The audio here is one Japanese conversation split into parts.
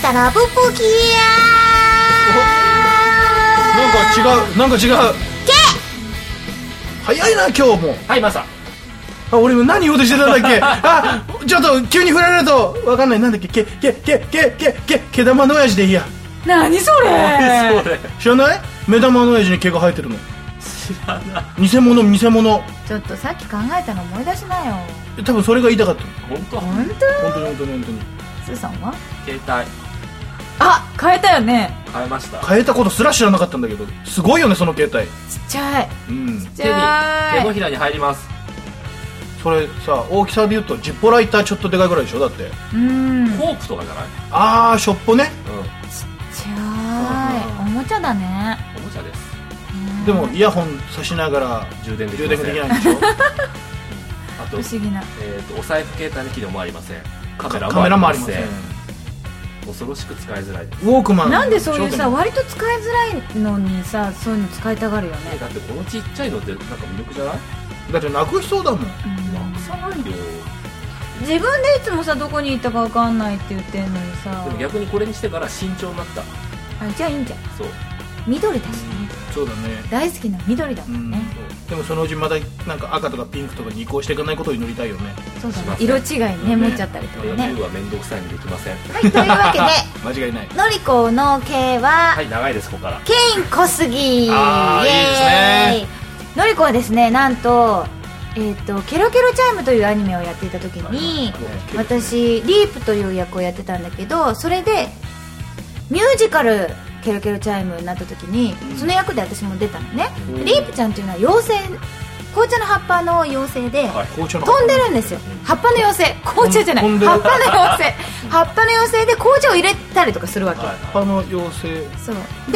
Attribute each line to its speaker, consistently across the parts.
Speaker 1: したラブポキ
Speaker 2: なんか違う早いな今日も。
Speaker 3: はい、マサ。
Speaker 2: 俺も何言おうとしてたんだっけちょっと急に振られると分かんない。なんだっけ毛玉の親父でいいや。
Speaker 1: 何それ
Speaker 2: 知らない？目玉の親父に毛が生えてるの。
Speaker 3: 知らない。
Speaker 2: 偽物。
Speaker 1: ちょっとさっき考えたの思い出しなよ。
Speaker 2: 多分それが言いたかった。
Speaker 3: 本当
Speaker 2: 本当に
Speaker 1: スーさんは？
Speaker 3: 携帯
Speaker 1: 変えたよね。
Speaker 3: 変えました。
Speaker 2: 変えたことすら知らなかったんだけど、すごいよねその携帯。
Speaker 1: ちっちゃい。
Speaker 3: 手のひらに入ります。
Speaker 2: それさ、大きさで言うとジッポライターちょっとでかいぐらいでしょ。だって
Speaker 3: コープとかじゃない？
Speaker 2: しょっぽね。
Speaker 1: ちゃいおもちゃだね。
Speaker 3: おもちゃです。
Speaker 2: でもイヤホンさしながら
Speaker 3: 充電でき
Speaker 2: ないんでしょ
Speaker 3: あと
Speaker 1: 不思議な。
Speaker 3: お財布携帯の機能もありません。カメ
Speaker 2: ラもありません。
Speaker 3: 恐ろしく使いづらいです。
Speaker 2: ウォークマン
Speaker 1: なんでそういうさ、割と使いづらいのにさ、そういうの使いたがるよね。
Speaker 3: だってこのちっちゃいのってなんか魅力じゃない？
Speaker 2: だってなくしそうだもん。
Speaker 3: なくさないよ。
Speaker 1: 自分でいつもさ、どこに行ったか分かんないって言ってんのにさ。
Speaker 3: でも逆にこれにしてから慎重になった。
Speaker 1: じゃあいいんじゃん。
Speaker 3: そう、
Speaker 1: 緑だしね。
Speaker 2: そうだね。
Speaker 1: 大好きな緑だもんね。
Speaker 2: でもそのうちまたなんか赤とかピンクとかに移行していかないことを祈りたいよね。
Speaker 1: そうだね。色違いね、持っちゃったりとかね。
Speaker 3: は面倒くさいにできません。
Speaker 1: はい、というわけで
Speaker 2: 間違いない。
Speaker 1: のりこの K は、
Speaker 3: はい、長いです。ここから
Speaker 1: ケイン小杉。イエーイ。
Speaker 2: いいですね。
Speaker 1: のりこはですね、なんとケロケロチャイムというアニメをやっていた時に、私リープという役をやってたんだけど、それでミュージカルケロケロチャイムになった時に、その役で私も出たのね。リープちゃんというのは妖精、紅茶の葉っぱの妖精で、飛んでるんですよ。葉っぱの妖精、紅茶じゃない、葉っぱの妖精、葉っぱの妖精で紅茶を入れたりとかするわけ。
Speaker 2: 葉っぱの妖精。
Speaker 1: そうで、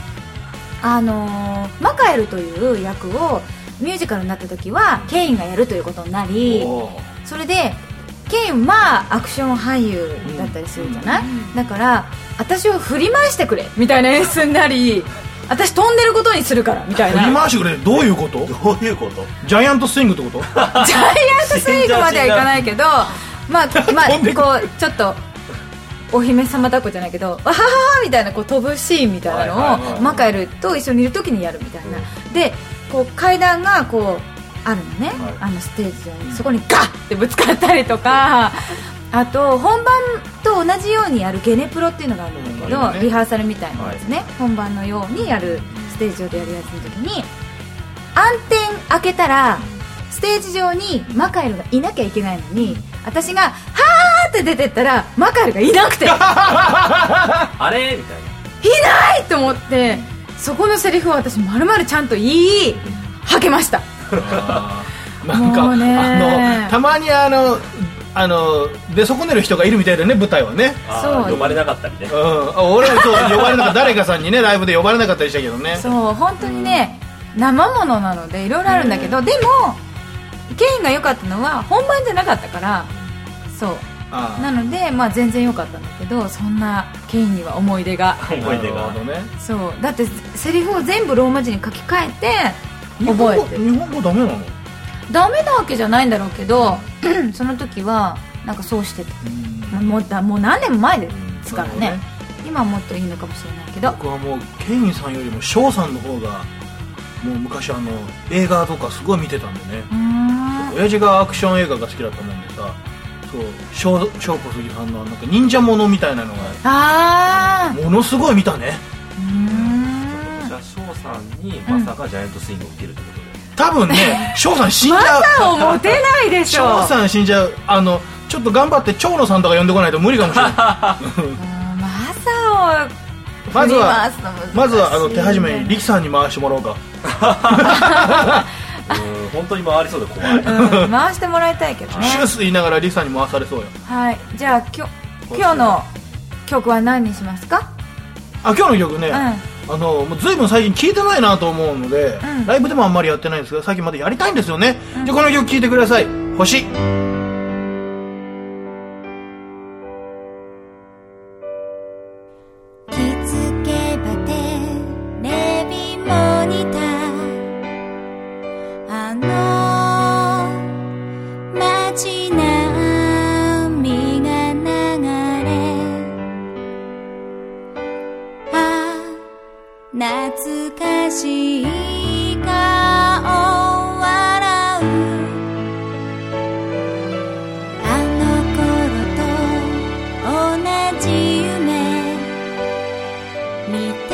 Speaker 1: マカエルという役をミュージカルになった時はケインがやるということになり、それでケインアクション俳優だったりするじゃない。だから私を振り回してくれみたいな演出になり、私飛んでることにするからみたいな。
Speaker 2: 振り回してくれ、どういうこと？ジャイアントスイングってこと？
Speaker 1: ジャイアントスイングまではいかないけど、まあこうちょっとお姫様抱っこじゃないけど、わはははみたいなこう飛ぶシーンみたいなのをマカエルと一緒にいる時にやるみたいな。でこう階段がこうあるのね、ステージ上に、そこにガッてぶつかったりとか、あと本番と同じようにやるゲネプロっていうのがあるんだけど、リハーサルみたいなやつね、本番のようにやるステージ上でやるやつの時に、暗転開けたらステージ上にマカエルがいなきゃいけないのに、私がはーって出てったらマカエルがいなくて
Speaker 3: あれみたい
Speaker 1: な、いないと思って、そこのセリフを私丸々ちゃんと言い吐けました。
Speaker 2: なんかたまに出損ねる人がいるみたいだね、舞台はね。
Speaker 1: そう
Speaker 3: 呼ばれなかったりね。
Speaker 2: 俺はそう呼ばれなかった、誰かさんにねライブで呼ばれなかったりしたけどね。
Speaker 1: そう本当にね、生ものなのでいろいろあるんだけど、でもケインが良かったのは本番じゃなかったから、そうなので、全然良かったんだけど、そんなケインには思い出がそうだって、セリフを全部ローマ字に書き換えて覚えてる。
Speaker 2: 日本語ダメなの？
Speaker 1: ダメなわけじゃないんだろうけどその時はなんかそうしてた。もう何年も前ですからね。今はもっといいのかもしれないけど、
Speaker 2: 僕はもうケインさんよりもショーさんの方がもう昔映画とかすごい見てたんでね。親父がアクション映画が好きだったもんでさ、そうショー小杉さんのなんか忍者ものみたいなのがものすごい見たね。
Speaker 3: じゃあショーさんにまさかジャイアントスイングを受けるってことで、
Speaker 2: 多分ねショーさん死んじゃう。
Speaker 1: マサを持てないでしょ。
Speaker 2: ショーさん死んじゃう。ちょっと頑張って長野さんとか呼んでこないと無理かもしれない。
Speaker 1: マサを
Speaker 2: まずは手始めに力さんに回してもらおうか。
Speaker 3: 本当に回りそうで怖い。
Speaker 1: 回してもらいたいけどね。
Speaker 2: シュース言いながら力さんに回されそうよ。
Speaker 1: はい、じゃあ今日の曲は何にしますか？
Speaker 2: 今日の曲ね、もう随分最近聴いてないなと思うので、ライブでもあんまりやってないんですが、最近までやりたいんですよね。じゃあこの曲聴いてください。星。
Speaker 4: 街並みが流れ懐かしい顔笑うあの頃と同じ夢見て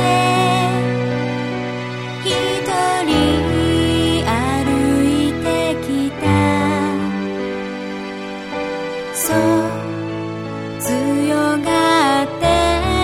Speaker 4: 一人歩いてきたそう強がって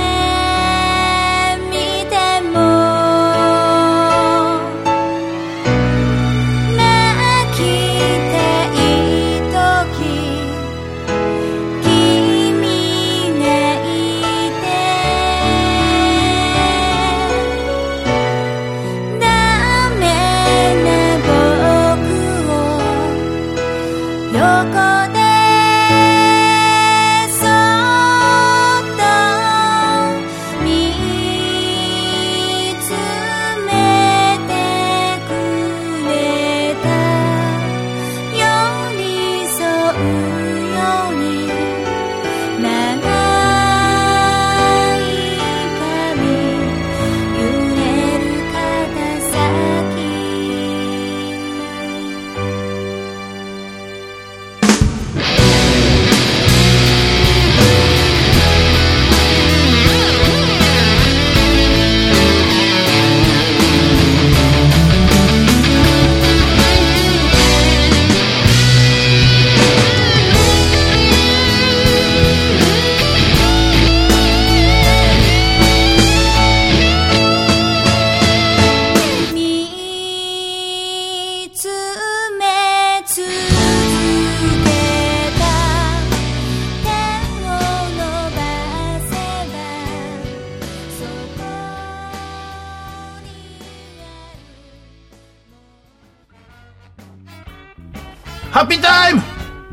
Speaker 2: ハッピータイム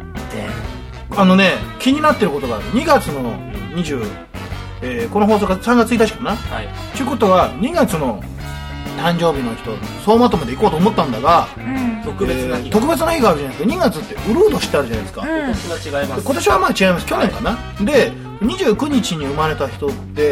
Speaker 2: 気になってることがある。2月の20、この放送が3月1日かな、はい、ということは2月の誕生日の人総まとめで行こうと思ったんだが、特別な日があるじゃないですか。2月ってウルードしてあるじゃないですか、
Speaker 3: 今年は違います。
Speaker 2: 今年はまあ違います。去年かな、はい、で29日に生まれた人って、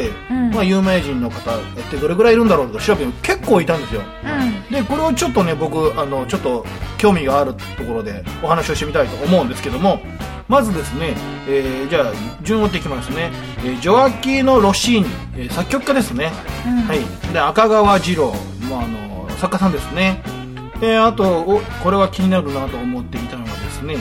Speaker 2: 有名人の方ってどれぐらいいるんだろうと調べて結構いたんですよ、でこれをちょっとね僕ちょっと興味があるところでお話をしてみたいと思うんですけども、まずですね、じゃあ順を追っていきますね。ジョアキーノ・ロッシーニ、作曲家ですね、はい、で赤川次郎、作家さんですね。あとこれは気になるなと思っていたのがですね、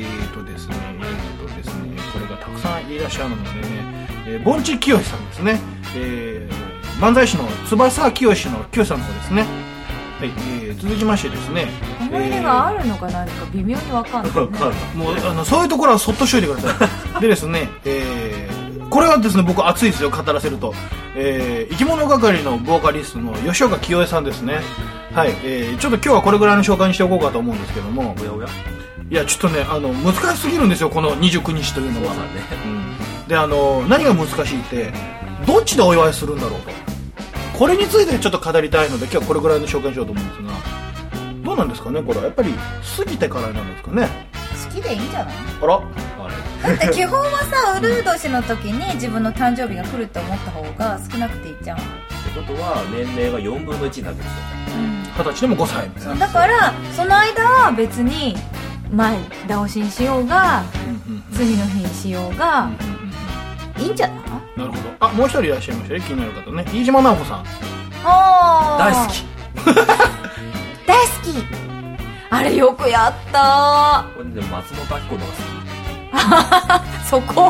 Speaker 2: これがたくさんいらっしゃるのでね、盆地清さんですね、漫才師の翼清の清さんの方ですね。はい、続きましてですね、
Speaker 1: 思い出があるのか何か微妙に分かんない、ね、
Speaker 2: もうそういうところはそっとしといてくださいでですね、これはですね僕熱いですよ語らせると、生き物係のボーカリストの吉岡清江さんですね。はい、ちょっと今日はこれぐらいの紹介にしておこうかと思うんですけども、いやちょっとね難しすぎるんですよこの29日というのは。で何が難しいってどっちでお祝いするんだろうと、これについてちょっと語りたいので今日はこれぐらいの紹介しようと思うんですが、どうなんですかねこれはやっぱり過ぎてからなんですかね。
Speaker 1: 好きでいいんじゃない？
Speaker 2: あら
Speaker 1: だって基本はさウルー年の時に自分の誕生日が来るって思った方が少なくていいじゃん。って
Speaker 3: ことは年齢が4分の1になるんですよ、
Speaker 2: 20歳でも5歳みたいな。
Speaker 1: だからその間は別に前倒しにしようが、次の日にしようが、いいんじゃない？
Speaker 2: なるほど。もう一人いらっしゃいましたね、気になる方ね。飯島直子さん。
Speaker 3: 大好き
Speaker 1: 大好き。あれよくやったー。
Speaker 3: これで松本明子のが好き
Speaker 1: そこ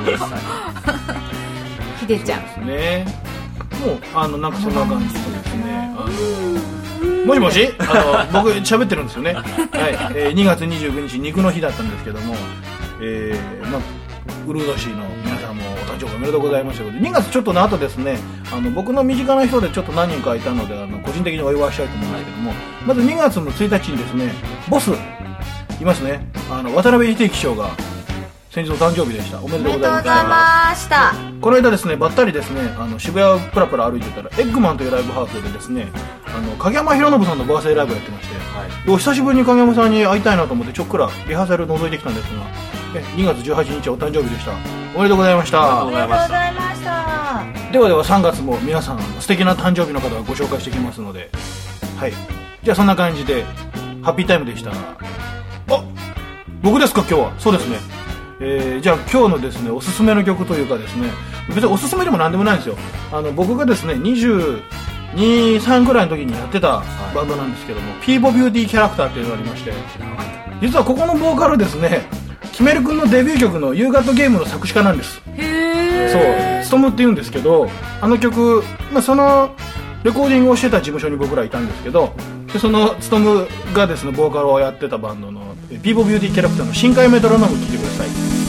Speaker 1: ひでちゃん
Speaker 2: ですね。もうなんかそんな感じでですね、もしもし僕喋ってるんですよねはい、2月29日肉の日だったんですけども、ウルード氏の皆さんもお誕生日おめでとうございましたので、2月ちょっとの後ですね、僕の身近な人でちょっと何人かいたので個人的にお祝いしたいと思うんですけども、まず2月の1日にですねボスいますね、渡辺秀樹師匠が先日お誕生日でした。おめでとうございました。この間ですねばったりですね渋谷をプラプラ歩いてたらエッグマンというライブハウスでですね影山博信さんのバースデーライブやってまして、はい、久しぶりに影山さんに会いたいなと思ってちょっくらリハーサル覗いてきたんですが、2月18日お誕生日でした。おめでとうございました。
Speaker 1: おめでとうございました。
Speaker 2: ではでは3月も皆さん素敵な誕生日の方をご紹介していきますので、はい、じゃあそんな感じでハッピータイムでした。あ、僕ですか今日は。そうですね、じゃあ今日のですねおすすめの曲というかですね、別におすすめでも何でもないんですよ。僕がですね22、3ぐらいの時にやってたバンドなんですけども、ピーポビューティーキャラクターっていうのがありまして、実はここのボーカルですね、キメル君のデビュー曲の夕方ゲームの作詞家なんです。へー。そう、ストムって言うんですけど、あの曲、そのレコーディングをしてた事務所に僕らいたんですけど、でそのストムがですねボーカルをやってたバンドのピーポビューティーキャラクターの深海メトロノーム聴いてください。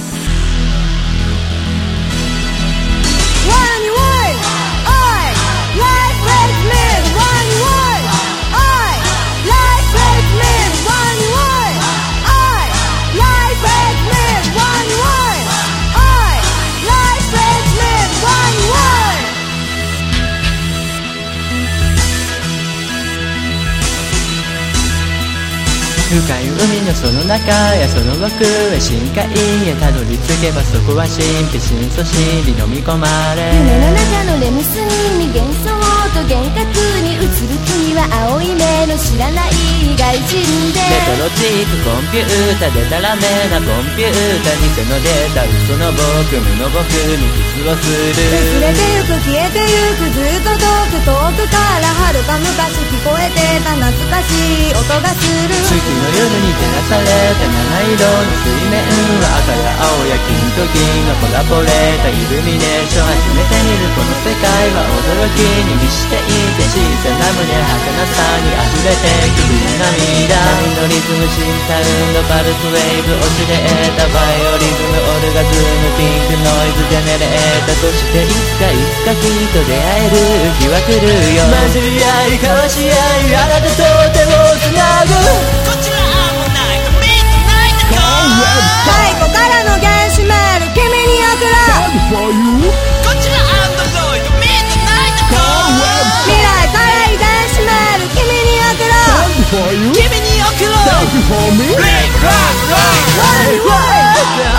Speaker 5: 深い海のその中やその奥へ深海へたどり着けば、そこは神秘深層心理飲み込まれ、
Speaker 4: 夢の中のレム睡眠幻想と幻覚に映る君は青い目の知らない外人で、
Speaker 5: メトロチックコンピューターでたらめなコンピューター、偽のデータ嘘の僕無の僕にキスをする。
Speaker 4: 忘れてゆく消えてゆくずっと遠くから遥か昔聞こえてた懐かしい音がする。
Speaker 5: 月の夜に照らされた七色の水面は赤や青や金と銀のコラボレータイルミネーション、初めて見るこの世界は驚きに満ちていて、小さな胸儚さに溢れて君の涙、波のリズムシンタルのパルスウェーブ推しで得たバイオリズムオルガズムピンクノイズジェネレータ、そしていつかきっと出会える日は来るよ。混じり合い交わし合いあなたと手をつなぐ、
Speaker 4: 太古からの原始メール君に送ら、こちらアンドロイドミッドナイトコール、未来から遺伝子メール君に送ら、君に送ろう、ブレイクラックライ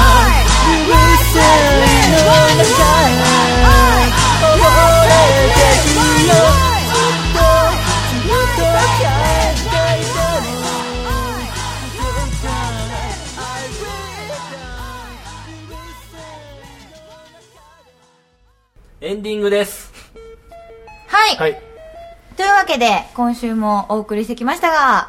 Speaker 3: エンディングです。
Speaker 1: はい、
Speaker 2: はい、
Speaker 1: というわけで今週もお送りしてきましたが、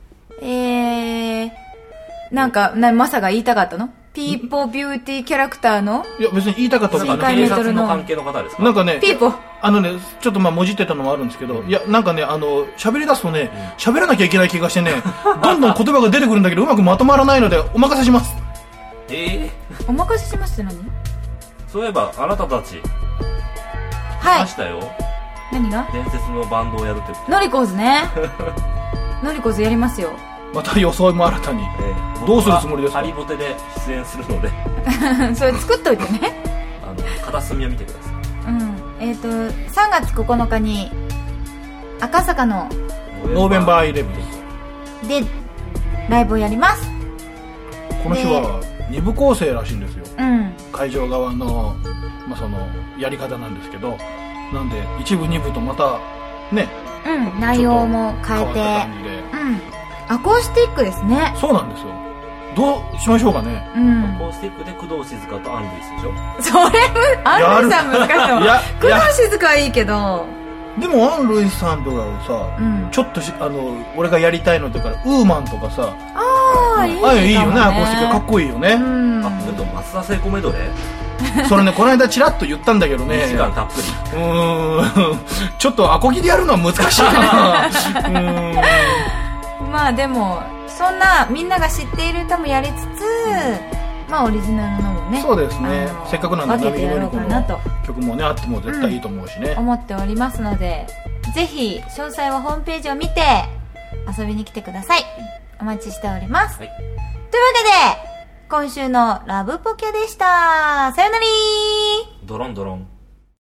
Speaker 1: なんかマサが言いたかったの？ピーポビューティーキャラクターの、
Speaker 2: いや別に言いたかったこと
Speaker 3: なんか警察の関係の方ですか？
Speaker 2: なんかね、
Speaker 1: ピーポ
Speaker 2: ちょっともじってたのもあるんですけど、いやなんかね喋り出すとね喋らなきゃいけない気がしてねどんどん言葉が出てくるんだけどうまくまとまらないのでお任せします。
Speaker 1: お任せしますって何？
Speaker 3: そういえばあなたたち
Speaker 1: はい、
Speaker 3: ましたよ。
Speaker 1: 何が？
Speaker 3: 伝説のバンドをやるってこと。
Speaker 1: ノリコーズねノリコーズやりますよ。
Speaker 2: また装いも新たに、どうするつもりですか？
Speaker 3: ハリボテで出演するので
Speaker 1: それ作っといてね
Speaker 3: 片隅を見てください。
Speaker 1: 3月9日に赤坂の
Speaker 2: ノーベンバーイレブン
Speaker 1: でライブをやります。
Speaker 2: この日は2部構成らしいんですよ、会場側の、そのやり方なんですけど、なんで1部2部とまたね、
Speaker 1: 内容も変えてアコースティックですね。
Speaker 2: そうなんですよ。どうしましょうかね。
Speaker 3: アコースティックで工藤静香とアン・ルイスでしょ。
Speaker 1: それアン・ルイスさん難しいもん。工藤静香はいいけど、
Speaker 2: でもアン・ルイスさんとかをさ、ちょっと俺がやりたいのとかウーマンとかさ、いいよね。アコースティックかっこいいよね。
Speaker 3: 松田聖子メドレー
Speaker 2: それね、この間チラッと言ったんだけどね、
Speaker 3: 2時間たっぷり
Speaker 2: ちょっとアコギでやるのは難しいな
Speaker 1: まあでもそんなみんなが知っている歌もやりつつ、オリジナルのもね、
Speaker 2: そうですね、せっかくなんで
Speaker 1: 分けてやろうかなと、
Speaker 2: 曲もねあっても絶対いいと思うしね、
Speaker 1: 思っておりますので、ぜひ詳細はホームページを見て遊びに来てください。お待ちしております、というわけで今週のラブポケでした。さよなら。
Speaker 3: ドロンドロン。